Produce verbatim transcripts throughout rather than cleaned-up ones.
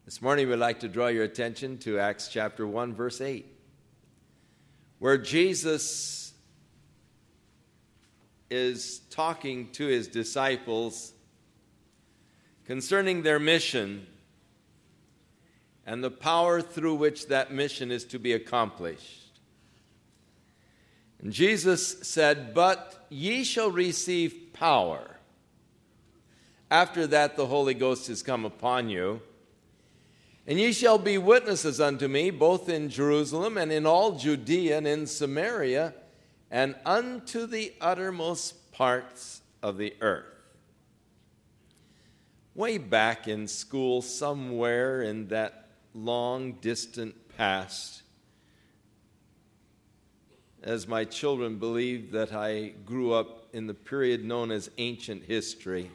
This morning we'd like to draw your attention to Acts chapter one, verse eight, where Jesus is talking to his disciples concerning their mission and the power through which that mission is to be accomplished. And Jesus said, "But ye shall receive power. After that the Holy Ghost is come upon you, and ye shall be witnesses unto me, both in Jerusalem and in all Judea and in Samaria, and unto the uttermost parts of the earth." Way back in school, somewhere in that long, distant past, as my children believed that I grew up in the period known as ancient history,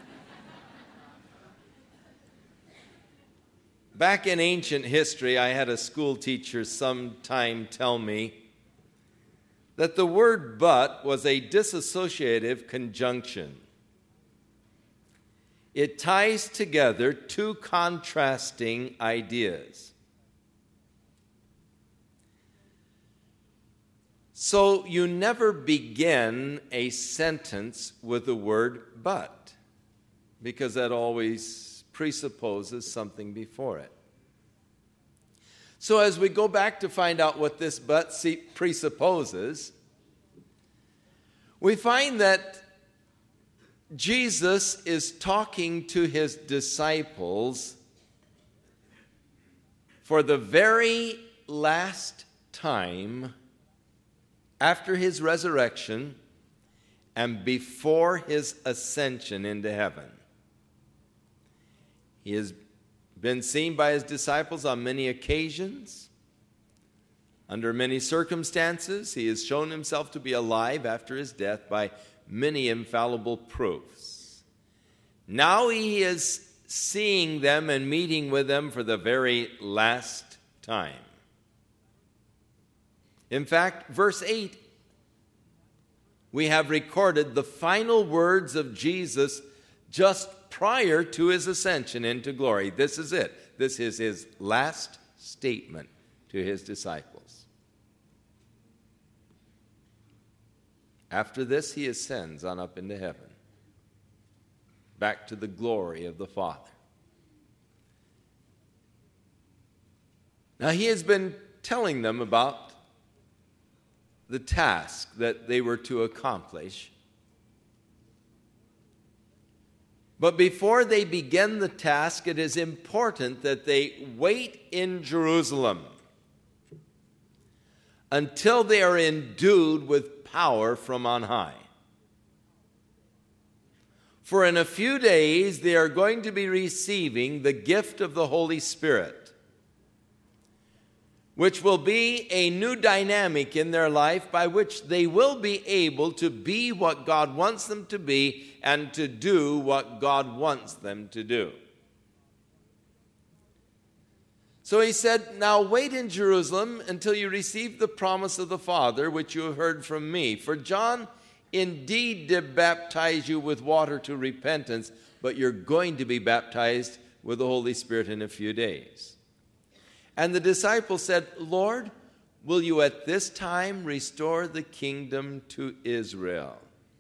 back in ancient history, I had a school teacher sometime tell me that the word "but" was a dissociative conjunction. It ties together two contrasting ideas. So you never begin a sentence with the word "but," because that always presupposes something before it. So as we go back to find out what this "but" presupposes, we find that Jesus is talking to his disciples for the very last time after his resurrection and before his ascension into heaven. He has been seen by his disciples on many occasions, under many circumstances. He has shown himself to be alive after his death by many infallible proofs. Now he is seeing them and meeting with them for the very last time. In fact, verse eight, we have recorded the final words of Jesus just prior to his ascension into glory. This is it. This is his last statement to his disciples. After this, he ascends on up into heaven, back to the glory of the Father. Now, he has been telling them about the task that they were to accomplish. But before they begin the task, it is important that they wait in Jerusalem until they are endued with power from on high. For in a few days, they are going to be receiving the gift of the Holy Spirit, which will be a new dynamic in their life by which they will be able to be what God wants them to be and to do what God wants them to do. So he said, "Now wait in Jerusalem until you receive the promise of the Father, which you have heard from me. For John indeed did baptize you with water to repentance, but you're going to be baptized with the Holy Spirit in a few days." And the disciples said, "Lord, will you at this time restore the kingdom to Israel?"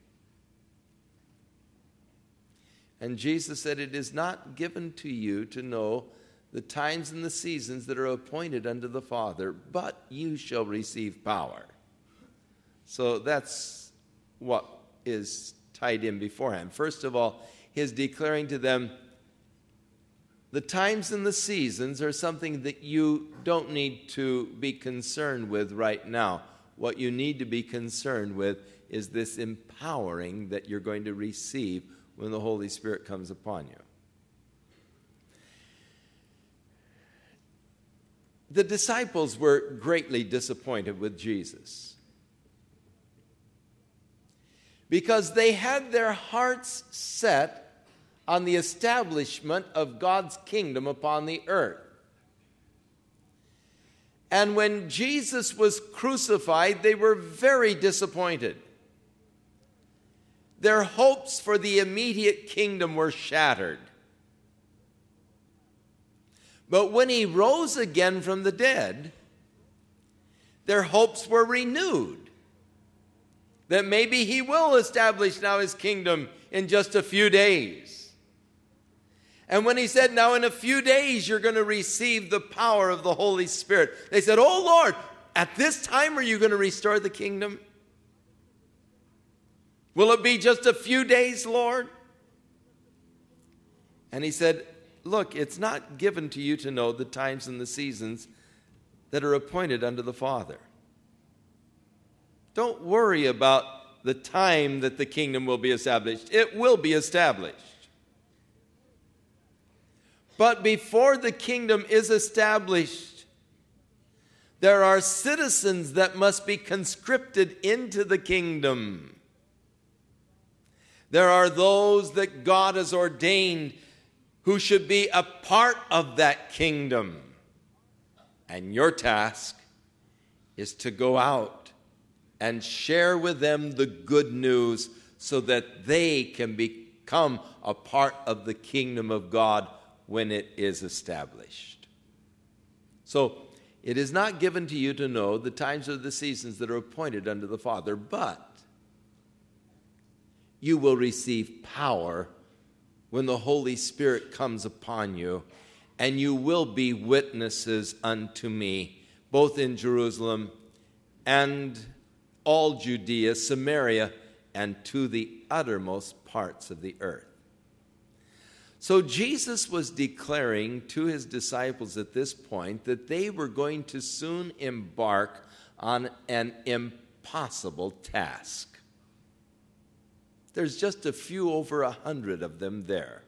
And Jesus said, "It is not given to you to know the times and the seasons that are appointed unto the Father, but you shall receive power." So that's what is tied in beforehand. First of all, he is declaring to them, the times and the seasons are something that you don't need to be concerned with right now. What you need to be concerned with is this empowering that you're going to receive when the Holy Spirit comes upon you. The disciples were greatly disappointed with Jesus because they had their hearts set on the establishment of God's kingdom upon the earth. And when Jesus was crucified, they were very disappointed. Their hopes for the immediate kingdom were shattered. But when he rose again from the dead, their hopes were renewed that maybe he will establish now his kingdom in just a few days. And when he said, now in a few days you're going to receive the power of the Holy Spirit, they said, oh Lord, at this time are you going to restore the kingdom? Will it be just a few days, Lord? And he said, look, it's not given to you to know the times and the seasons that are appointed unto the Father. Don't worry about the time that the kingdom will be established. It will be established. But before the kingdom is established, there are citizens that must be conscripted into the kingdom. There are those that God has ordained who should be a part of that kingdom. And your task is to go out and share with them the good news so that they can become a part of the kingdom of God when it is established. So, it is not given to you to know the times or the seasons that are appointed unto the Father, but you will receive power when the Holy Spirit comes upon you, and you will be witnesses unto me, both in Jerusalem and all Judea, Samaria, and to the uttermost parts of the earth. So Jesus was declaring to his disciples at this point that they were going to soon embark on an impossible task. There's just a few over a hundred of them there.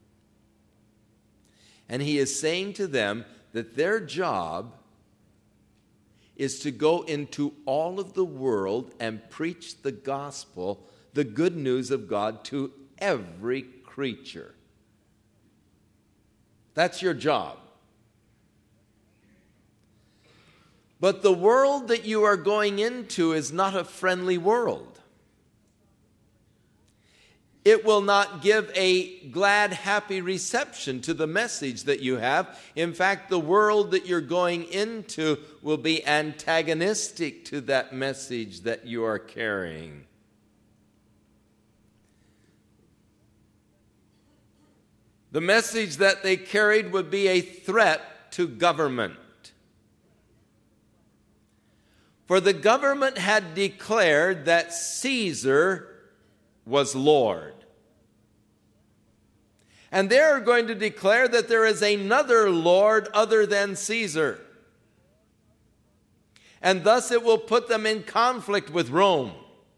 And he is saying to them that their job is to go into all of the world and preach the gospel, the good news of God, to every creature. That's your job. But the world that you are going into is not a friendly world. It will not give a glad, happy reception to the message that you have. In fact, the world that you're going into will be antagonistic to that message that you are carrying. The message that they carried would be a threat to government. For the government had declared that Caesar was Lord. And they are going to declare that there is another Lord other than Caesar. And thus it will put them in conflict with Rome.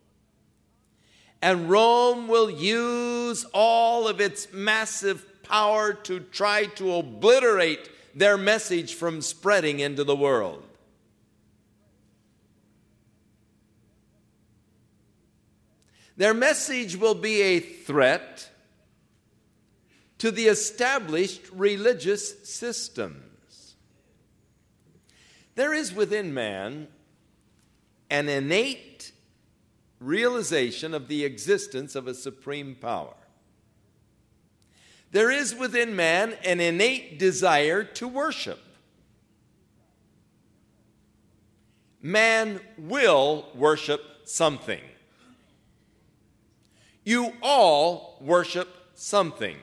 And Rome will use all of its massive power to try to obliterate their message from spreading into the world. Their message will be a threat to the established religious systems. There is within man an innate realization of the existence of a supreme power. There is within man an innate desire to worship. Man will worship something. You all worship something.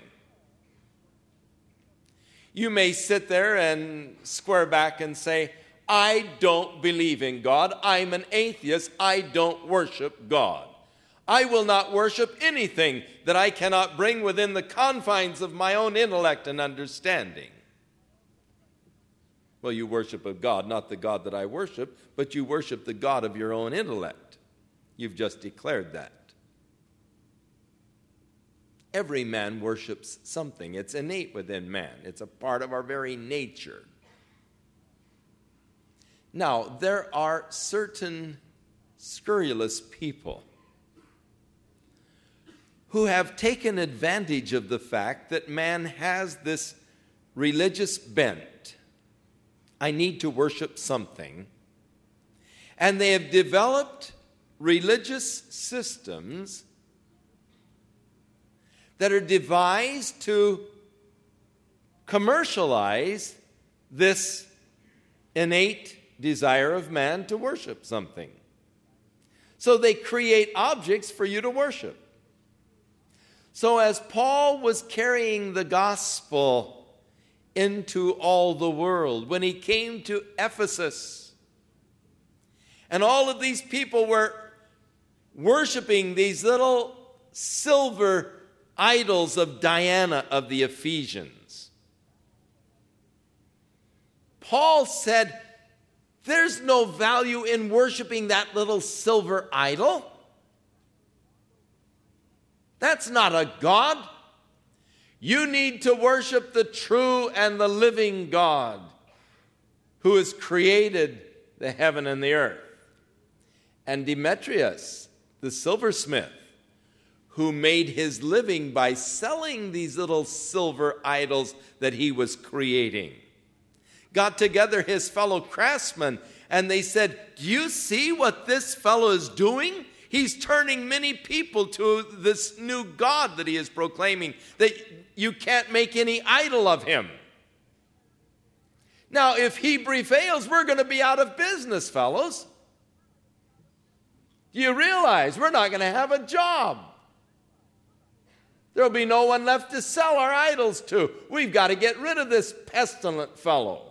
You may sit there and square back and say, I don't believe in God. I'm an atheist. I don't worship God. I will not worship anything that I cannot bring within the confines of my own intellect and understanding. Well, you worship a God, not the God that I worship, but you worship the God of your own intellect. You've just declared that. Every man worships something. It's innate within man. It's a part of our very nature. Now, there are certain scurrilous people who have taken advantage of the fact that man has this religious bent. I need to worship something. And they have developed religious systems that are devised to commercialize this innate desire of man to worship something. So they create objects for you to worship. So as Paul was carrying the gospel into all the world, when he came to Ephesus, and all of these people were worshiping these little silver idols of Diana of the Ephesians, Paul said, there's no value in worshiping that little silver idol. That's not a God. You need to worship the true and the living God who has created the heaven and the earth. And Demetrius, the silversmith, who made his living by selling these little silver idols that he was creating, got together his fellow craftsmen, and they said, do you see what this fellow is doing? He's turning many people to this new God that he is proclaiming, that you can't make any idol of him. Now, if he prevails, we're going to be out of business, fellows. Do you realize we're not going to have a job? There'll be no one left to sell our idols to. We've got to get rid of this pestilent fellow.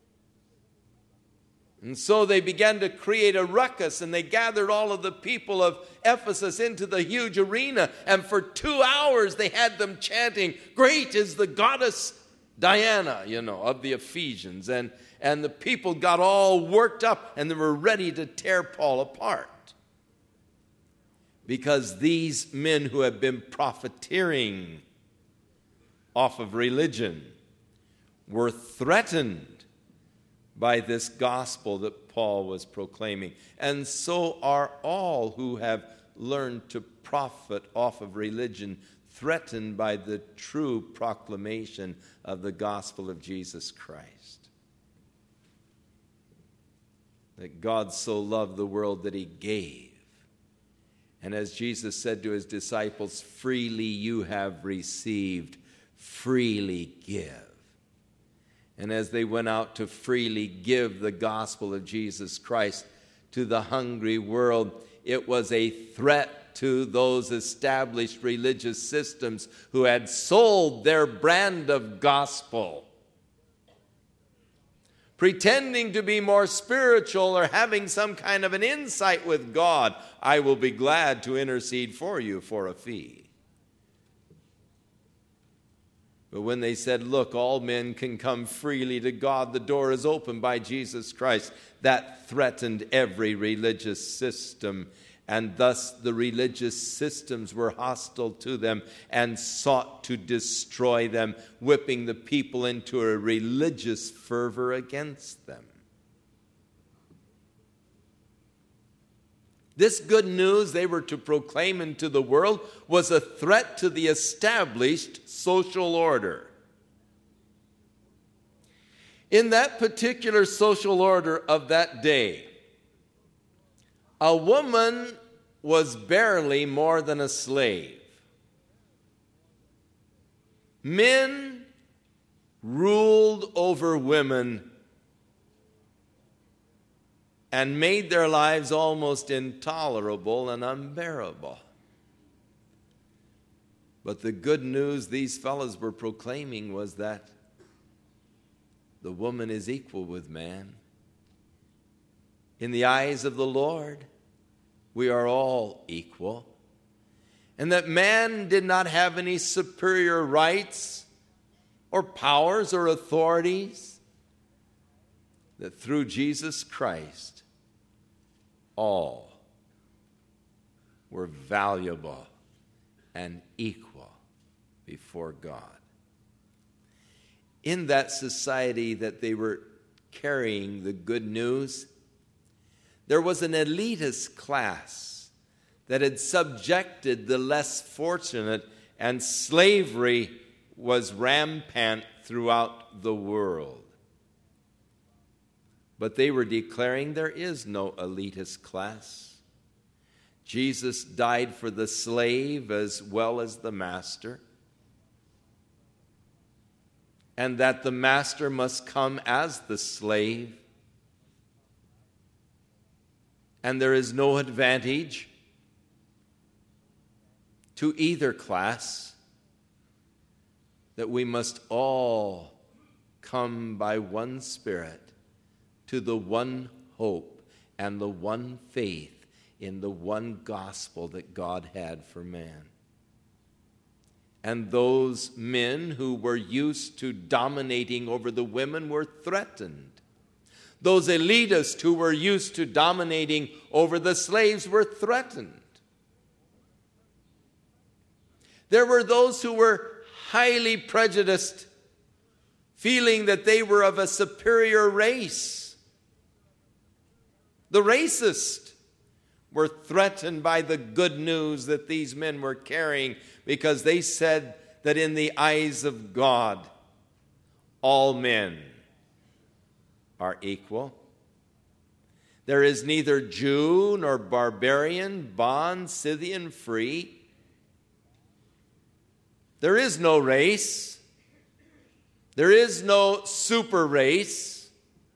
And so they began to create a ruckus, and they gathered all of the people of Ephesus into the huge arena, and for two hours they had them chanting, great is the goddess Diana, you know, of the Ephesians. And, and the people got all worked up, and they were ready to tear Paul apart. Because these men who have been profiteering off of religion were threatened by this gospel that Paul was proclaiming. And so are all who have learned to profit off of religion, threatened by the true proclamation of the gospel of Jesus Christ. That God so loved the world that he gave. And as Jesus said to his disciples, freely you have received, freely give. And as they went out to freely give the gospel of Jesus Christ to the hungry world, it was a threat to those established religious systems who had sold their brand of gospel, pretending to be more spiritual or having some kind of an insight with God. I will be glad to intercede for you for a fee. But when they said, look, all men can come freely to God, the door is opened by Jesus Christ, that threatened every religious system. And thus the religious systems were hostile to them and sought to destroy them, whipping the people into a religious fervor against them. This good news they were to proclaim into the world was a threat to the established social order. In that particular social order of that day, a woman was barely more than a slave. Men ruled over women and made their lives almost intolerable and unbearable. But the good news these fellows were proclaiming was that the woman is equal with man. In the eyes of the Lord, we are all equal. And that man did not have any superior rights or powers or authorities. That through Jesus Christ, all were valuable and equal before God. In that society that they were carrying the good news, there was an elitist class that had subjected the less fortunate, and slavery was rampant throughout the world. But they were declaring there is no elitist class. Jesus died for the slave as well as the master. and that the master must come as the slave. And there is no advantage to either class, that we must all come by one Spirit to the one hope and the one faith in the one gospel that God had for man. And those men who were used to dominating over the women were threatened. Those elitists who were used to dominating over the slaves were threatened. There were those who were highly prejudiced, feeling that they were of a superior race. The racists were threatened by the good news that these men were carrying, because they said that in the eyes of God, all men are equal. There is neither Jew nor barbarian, bond, Scythian, free. There is no race. There is no super race.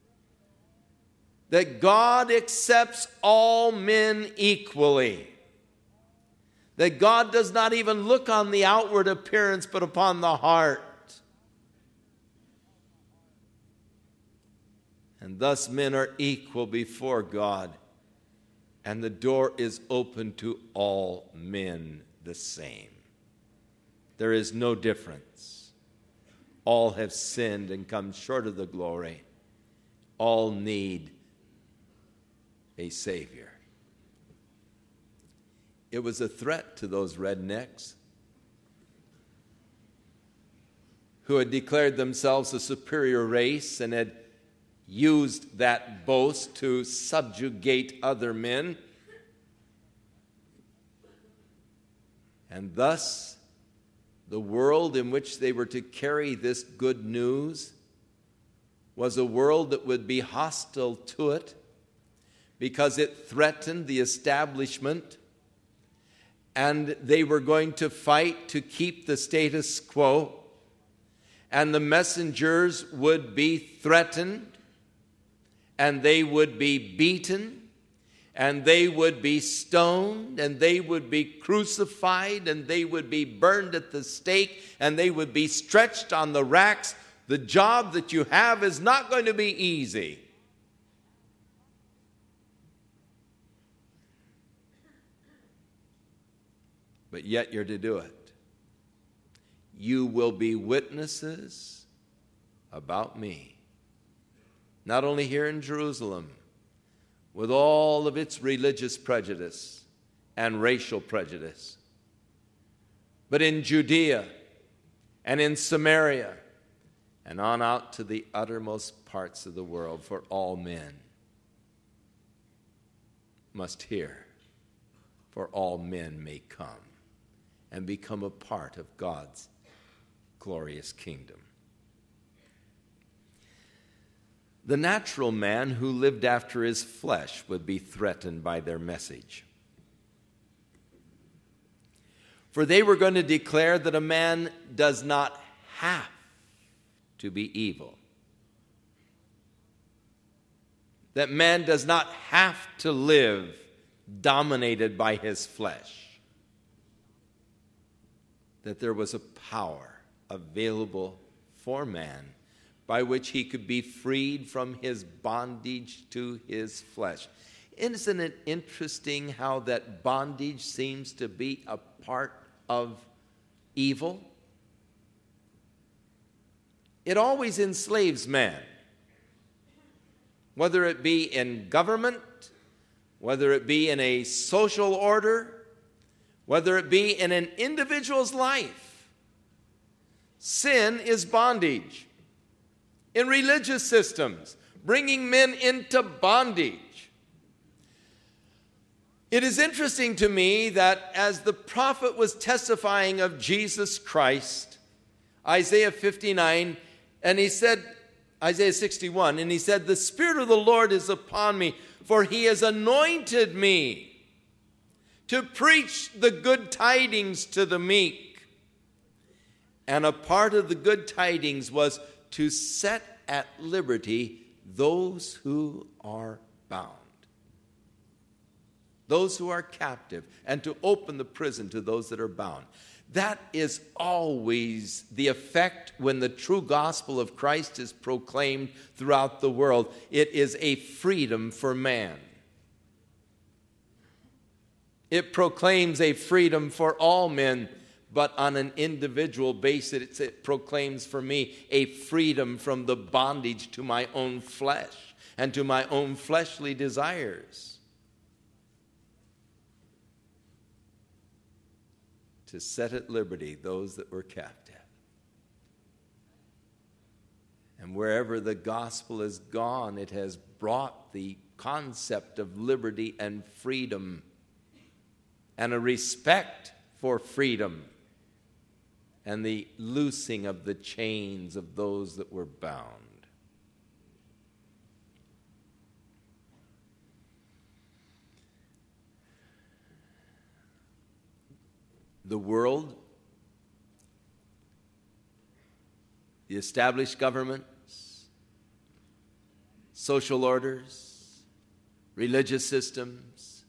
That God accepts all men equally. That God does not even look on the outward appearance, but upon the heart. And thus men are equal before God, and the door is open to all men the same. There is no difference. All have sinned and come short of the glory. All need a Savior. It was a threat to those rednecks who had declared themselves a superior race and had used that boast to subjugate other men. And thus, the world in which they were to carry this good news was a world that would be hostile to it, because it threatened the establishment, and they were going to fight to keep the status quo, and the messengers would be threatened, and they would be beaten, and they would be stoned, and they would be crucified, and they would be burned at the stake, and they would be stretched on the racks. The job that you have is not going to be easy. But yet you're to do it. You will be witnesses about me. Not only here in Jerusalem, with all of its religious prejudice and racial prejudice, but in Judea and in Samaria and on out to the uttermost parts of the world, for all men must hear, for all men may come and become a part of God's glorious kingdom. The natural man who lived after his flesh would be threatened by their message. For they were going to declare that a man does not have to be evil. That man does not have to live dominated by his flesh. That there was a power available for man by which he could be freed from his bondage to his flesh. Isn't it interesting how that bondage seems to be a part of evil? It always enslaves man, whether it be in government, whether it be in a social order, whether it be in an individual's life. Sin is bondage. In religious systems, bringing men into bondage. It is interesting to me that as the prophet was testifying of Jesus Christ, Isaiah fifty-nine, and he said, Isaiah sixty-one, and he said, "The Spirit of the Lord is upon me, for he has anointed me to preach the good tidings to the meek." And a part of the good tidings was to set at liberty those who are bound, those who are captive, and to open the prison to those that are bound. That is always the effect when the true gospel of Christ is proclaimed throughout the world. It is a freedom for man. It proclaims a freedom for all men, but on an individual basis, it proclaims for me a freedom from the bondage to my own flesh and to my own fleshly desires. To set at liberty those that were captive. And wherever the gospel has gone, it has brought the concept of liberty and freedom and a respect for freedom and the loosing of the chains of those that were bound. The world, the established governments, social orders, religious systems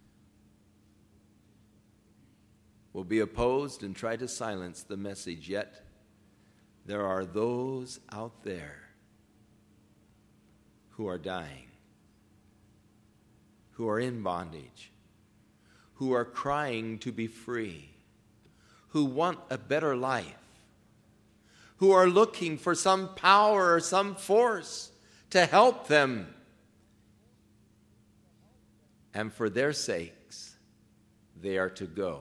will be opposed and try to silence the message. Yet there are those out there who are dying, who are in bondage, who are crying to be free, who want a better life, who are looking for some power or some force to help them. And for their sakes, they are to go,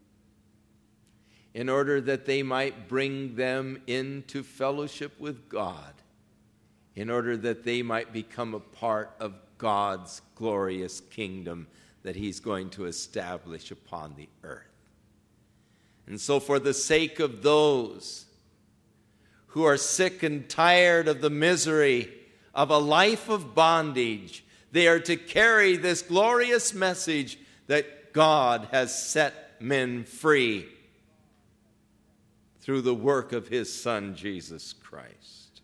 in order that they might bring them into fellowship with God, in order that they might become a part of God's glorious kingdom that He's going to establish upon the earth. And so for the sake of those who are sick and tired of the misery of a life of bondage, they are to carry this glorious message that God has set men free through the work of His Son, Jesus Christ.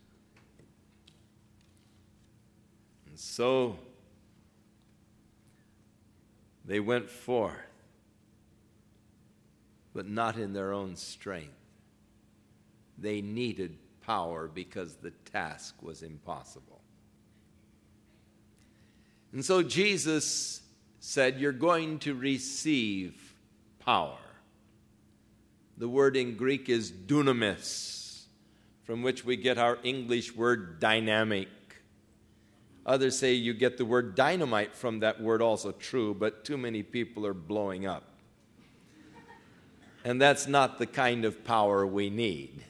And so they went forth, but not in their own strength. They needed power because the task was impossible. And so Jesus said, you're going to receive power. The word in Greek is dunamis, from which we get our English word dynamic. Others say you get the word dynamite from that word also. True, but too many people are blowing up. And that's not the kind of power we need.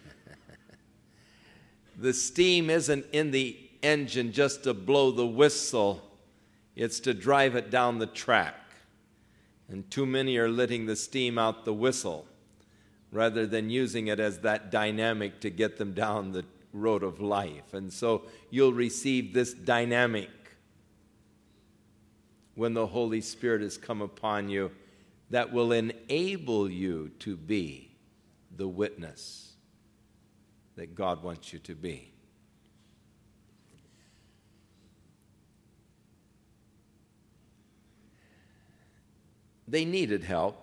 The steam isn't in the engine just to blow the whistle. It's to drive it down the track. And too many are letting the steam out the whistle rather than using it as that dynamic to get them down the road of life. And so you'll receive this dynamic when the Holy Spirit has come upon you, that will enable you to be the witness that God wants you to be. They needed help.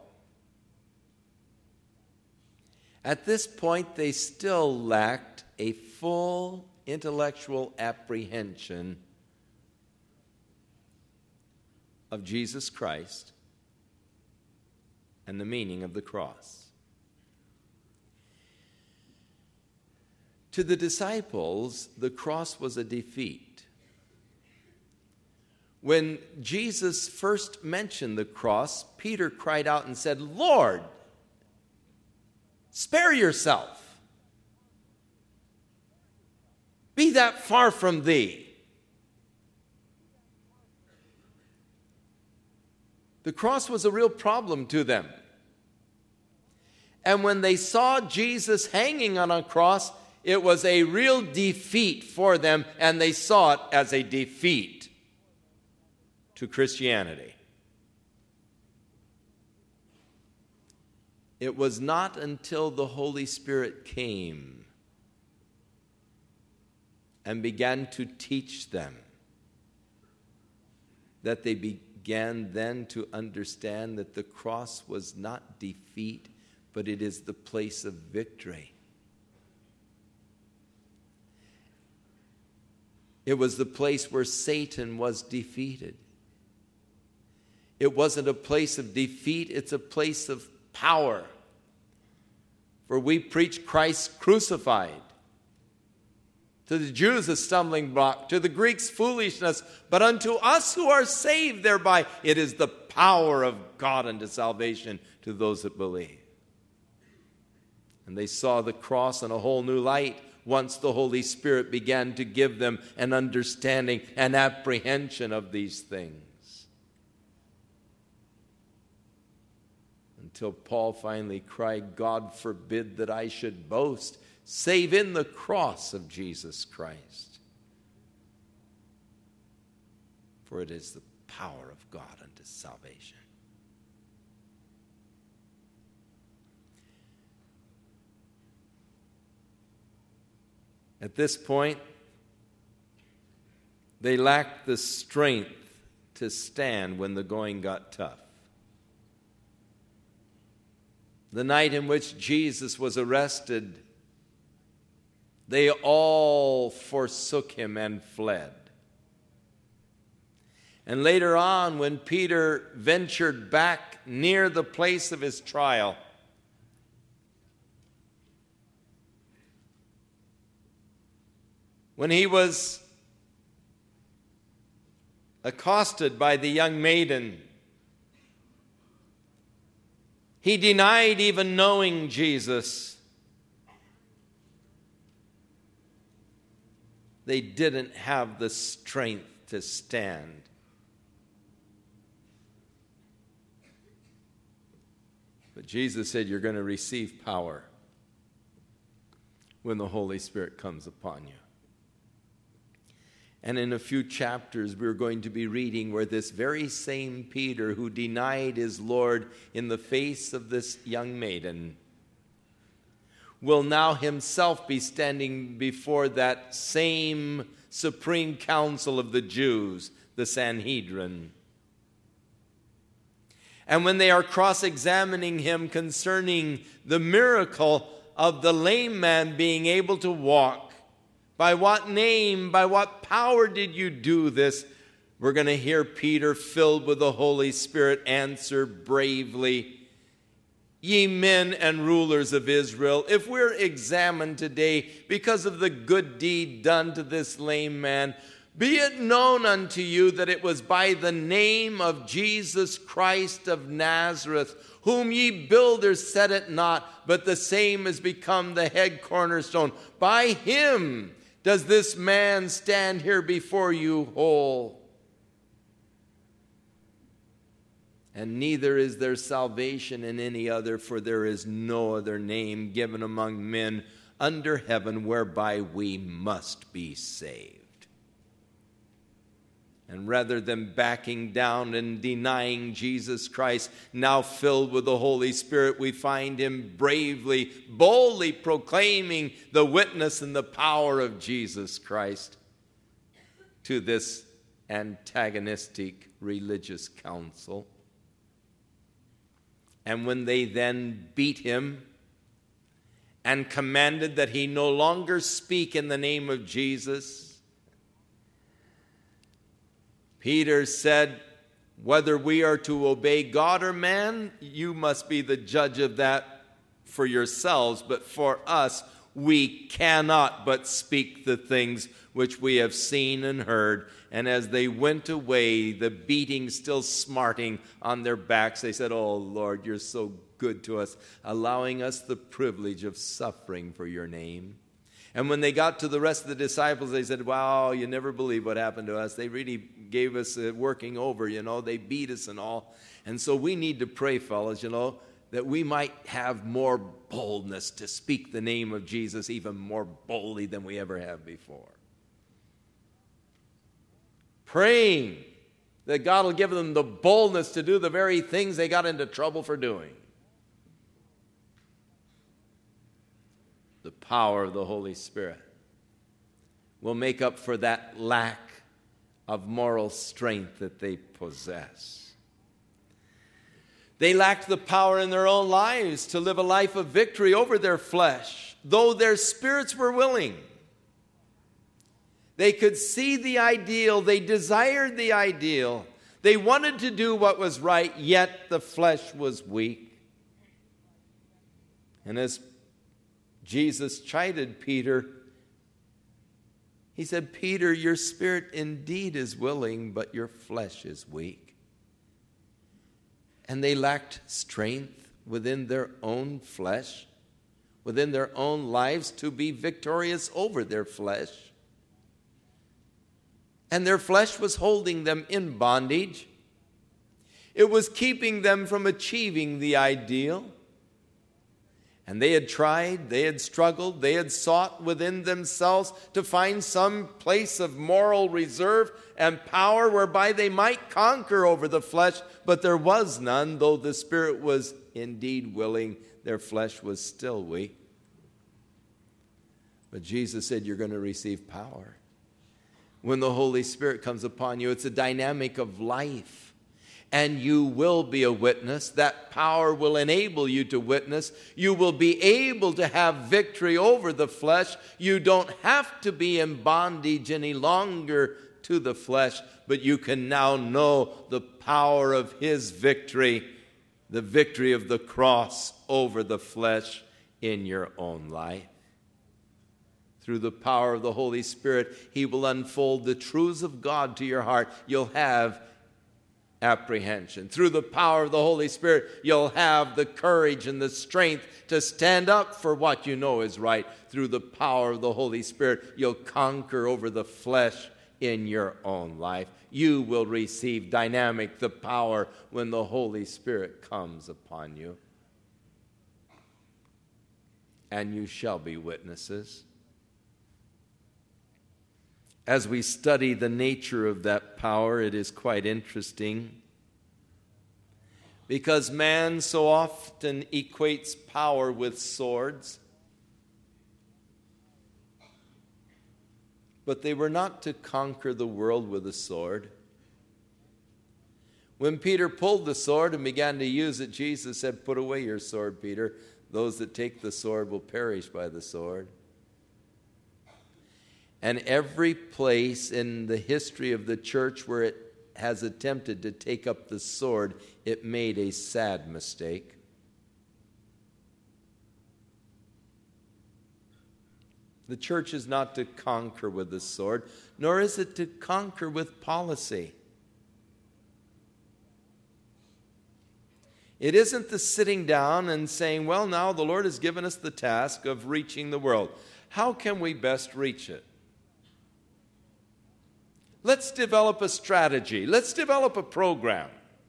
At this point, they still lacked a full intellectual apprehension of Jesus Christ and the meaning of the cross. To the disciples, the cross was a defeat. When Jesus first mentioned the cross, Peter cried out and said, "Lord, spare yourself. Be that far from thee." The cross was a real problem to them. And when they saw Jesus hanging on a cross, it was a real defeat for them, and they saw it as a defeat to Christianity. it was not until the Holy Spirit came and began to teach them that they began then to understand that the cross was not defeat, but it is the place of victory. It was the place where Satan was defeated. It wasn't a place of defeat, it's a place of power. For we preach Christ crucified. To the Jews a stumbling block, to the Greeks foolishness, but unto us who are saved thereby, it is the power of God unto salvation to those that believe. And they saw the cross in a whole new light once the Holy Spirit began to give them an understanding and apprehension of these things. Until Paul finally cried, God forbid that I should boast, save in the cross of Jesus Christ. For it is the power of God unto salvation. At this point, they lacked the strength to stand when the going got tough. The night in which Jesus was arrested, they all forsook him and fled. And later on, when Peter ventured back near the place of his trial, when he was accosted by the young maiden, he denied even knowing Jesus. They didn't have the strength to stand. But Jesus said, you're going to receive power when the Holy Spirit comes upon you. And in a few chapters, we're going to be reading where this very same Peter, who denied his Lord in the face of this young maiden, will now himself be standing before that same supreme council of the Jews, the Sanhedrin. And when they are cross-examining him concerning the miracle of the lame man being able to walk, by what name, by what power did you do this? We're going to hear Peter, filled with the Holy Spirit, answer bravely, ye men and rulers of Israel, if we're examined today because of the good deed done to this lame man, be it known unto you that it was by the name of Jesus Christ of Nazareth, whom ye builders set it not, but the same has become the head cornerstone. By him does this man stand here before you whole. And neither is there salvation in any other, for there is no other name given among men under heaven whereby we must be saved. And rather than backing down and denying Jesus Christ, now filled with the Holy Spirit, we find him bravely, boldly proclaiming the witness and the power of Jesus Christ to this antagonistic religious council. And when they then beat him and commanded that he no longer speak in the name of Jesus, Peter said, whether we are to obey God or man, you must be the judge of that for yourselves. But for us, we cannot but speak the things which we have seen and heard. And as they went away, the beating still smarting on their backs, they said, oh, Lord, you're so good to us, allowing us the privilege of suffering for your name. And when they got to the rest of the disciples, they said, wow, you never believe what happened to us. They really gave us a working over, you know. They beat us and all. And so we need to pray, fellas, you know, that we might have more boldness to speak the name of Jesus even more boldly than we ever have before. Praying that God will give them the boldness to do the very things they got into trouble for doing. power of the Holy Spirit will make up for that lack of moral strength that they possess. They lacked the power in their own lives to live a life of victory over their flesh, though their spirits were willing. They could see the ideal. They desired the ideal. They wanted to do what was right, yet the flesh was weak. And as Jesus chided Peter, he said, Peter, your spirit indeed is willing, but your flesh is weak. And they lacked strength within their own flesh, within their own lives, to be victorious over their flesh. And their flesh was holding them in bondage. It was keeping them from achieving the ideal. And they had tried, they had struggled, they had sought within themselves to find some place of moral reserve and power whereby they might conquer over the flesh, but there was none. Though the spirit was indeed willing, their flesh was still weak. But Jesus said, you're going to receive power. When the Holy Spirit comes upon you, it's a dynamic of life. And you will be a witness. That power will enable you to witness. You will be able to have victory over the flesh. You don't have to be in bondage any longer to the flesh, but you can now know the power of His victory, the victory of the cross over the flesh in your own life. Through the power of the Holy Spirit, He will unfold the truths of God to your heart. You'll have apprehension. Through the power of the Holy Spirit, you'll have the courage and the strength to stand up for what you know is right. Through the power of the Holy Spirit, you'll conquer over the flesh in your own life. You will receive dynamic the power when the Holy Spirit comes upon you. And you shall be witnesses. As we study the nature of that power, it is quite interesting because man so often equates power with swords, but they were not to conquer the world with a sword. When Peter pulled the sword and began to use it, Jesus said, "Put away your sword, Peter. Those that take the sword will perish by the sword." And every place in the history of the church where it has attempted to take up the sword, it made a sad mistake. The church is not to conquer with the sword, nor is it to conquer with policy. It isn't the sitting down and saying, well, now the Lord has given us the task of reaching the world. How can we best reach it? Let's develop a strategy. Let's develop a program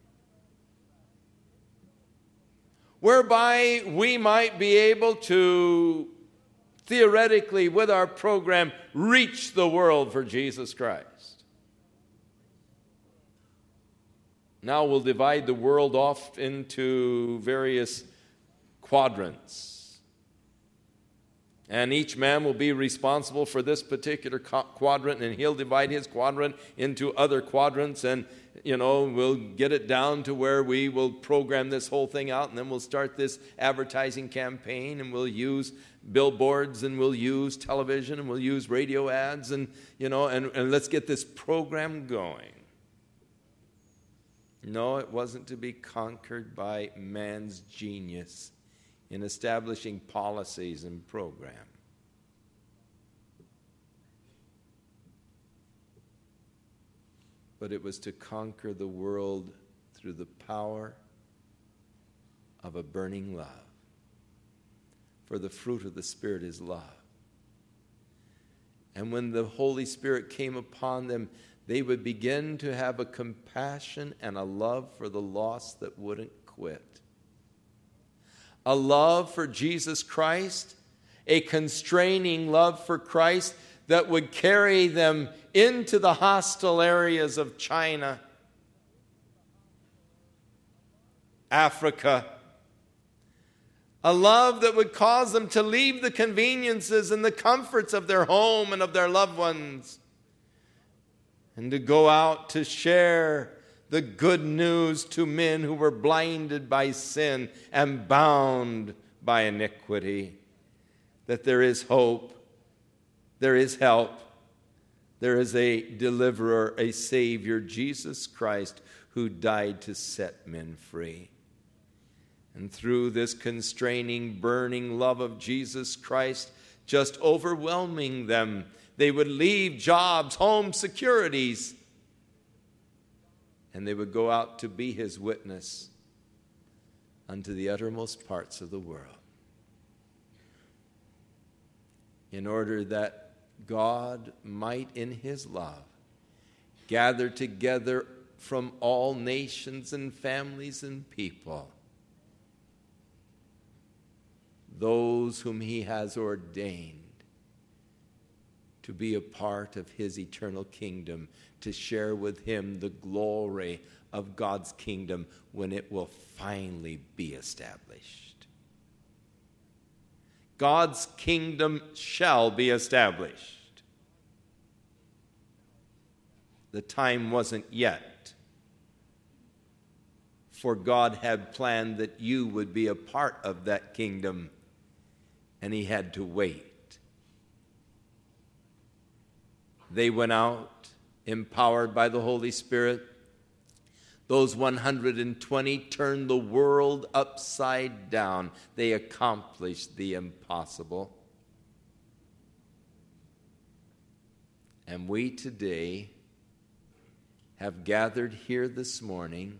whereby we might be able to, theoretically, with our program, reach the world for Jesus Christ. Now we'll divide the world off into various quadrants. And each man will be responsible for this particular quadrant, and he'll divide his quadrant into other quadrants, and, you know, we'll get it down to where we will program this whole thing out, and then we'll start this advertising campaign, and we'll use billboards, and we'll use television, and we'll use radio ads, and, you know, and, and let's get this program going. No, it wasn't to be conquered by man's genius in establishing policies and program. But it was to conquer the world through the power of a burning love. For the fruit of the Spirit is love. And when the Holy Spirit came upon them, they would begin to have a compassion and a love for the lost that wouldn't quit. A love for Jesus Christ, a constraining love for Christ that would carry them into the hostile areas of China, Africa, A love that would cause them to leave the conveniences and the comforts of their home and of their loved ones, and to go out to share the good news to men who were blinded by sin and bound by iniquity, that there is hope, there is help, there is a deliverer, a Savior, Jesus Christ, who died to set men free. And through this constraining, burning love of Jesus Christ, just overwhelming them, they would leave jobs, homes, securities, and they would go out to be his witness unto the uttermost parts of the world, in order that God might in his love gather together from all nations and families and people those whom he has ordained to be a part of his eternal kingdom, to share with him the glory of God's kingdom when it will finally be established. God's kingdom shall be established. The time wasn't yet, for God had planned that you would be a part of that kingdom, and he had to wait. They went out, empowered by the Holy Spirit. Those one hundred twenty turned the world upside down. They accomplished the impossible. And we today have gathered here this morning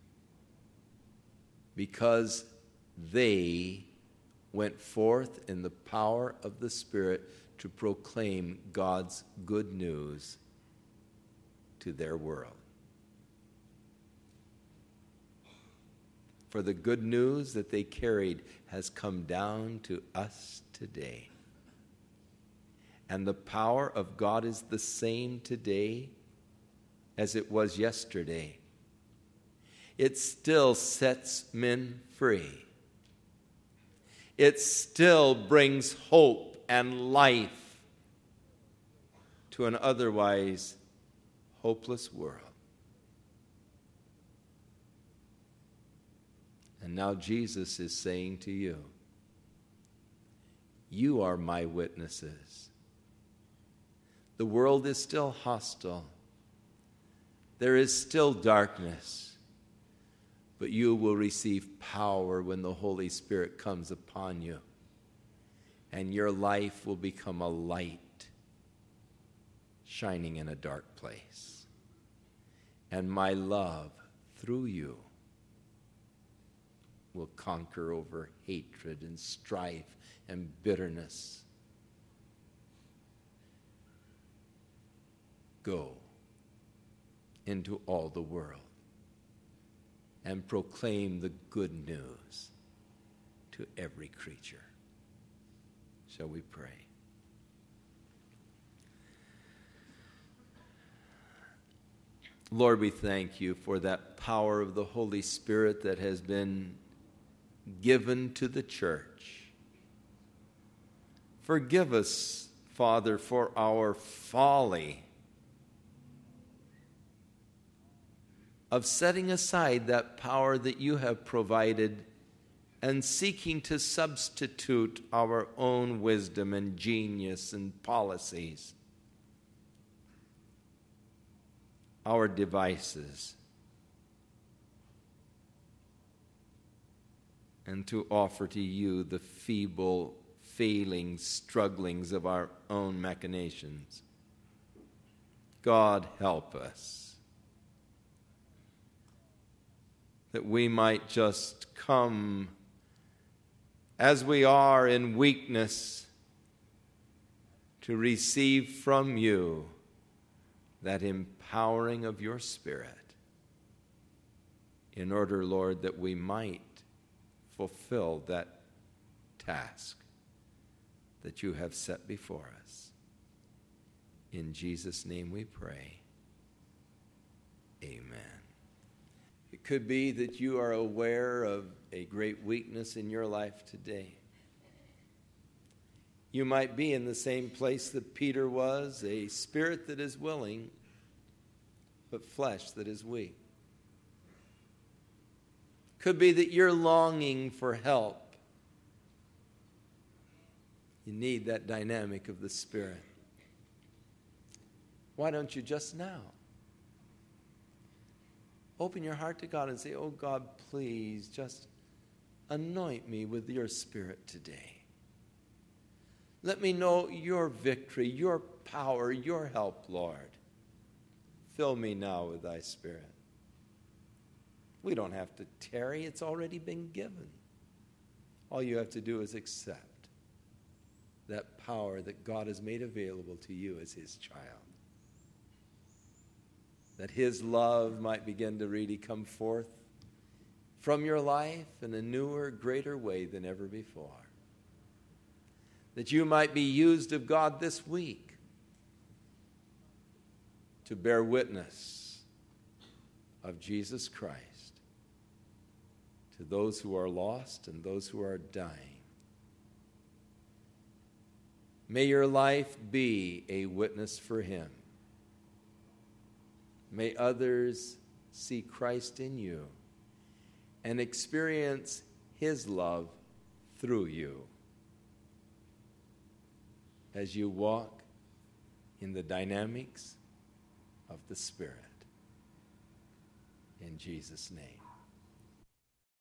because they went forth in the power of the Spirit to proclaim God's good news to their world. For the good news that they carried has come down to us today. And the power of God is the same today as it was yesterday. It still sets men free. It still brings hope and life to an otherwise hopeless world. And now Jesus is saying to you, you are my witnesses. The world is still hostile. There is still darkness. But you will receive power when the Holy Spirit comes upon you. And your life will become a light shining in a dark place. And my love through you will conquer over hatred and strife and bitterness. Go into all the world and proclaim the good news to every creature. Shall we pray? Lord, we thank you for that power of the Holy Spirit that has been given to the church. Forgive us, Father, for our folly of setting aside that power that you have provided and seeking to substitute our own wisdom and genius and policies, our devices, and to offer to you the feeble, failing strugglings of our own machinations. God, help us, that we might just come as we are in weakness to receive from you that empowering of your Spirit, in order, Lord, that we might fulfill that task that you have set before us. In Jesus' name we pray. Amen. It could be that you are aware of a great weakness in your life today. You might be in the same place that Peter was, a spirit that is willing, but flesh that is weak. Could be that you're longing for help. You need that dynamic of the Spirit. Why don't you just now open your heart to God and say, oh God, please just anoint me with your Spirit today. Let me know your victory, your power, your help, Lord. Fill me now with thy Spirit. We don't have to tarry. It's already been given. All you have to do is accept that power that God has made available to you as his child. That his love might begin to really come forth from your life in a newer, greater way than ever before. That you might be used of God this week to bear witness of Jesus Christ to those who are lost and those who are dying. May your life be a witness for him. May others see Christ in you and experience his love through you as you walk in the dynamics of the Spirit. In Jesus' name.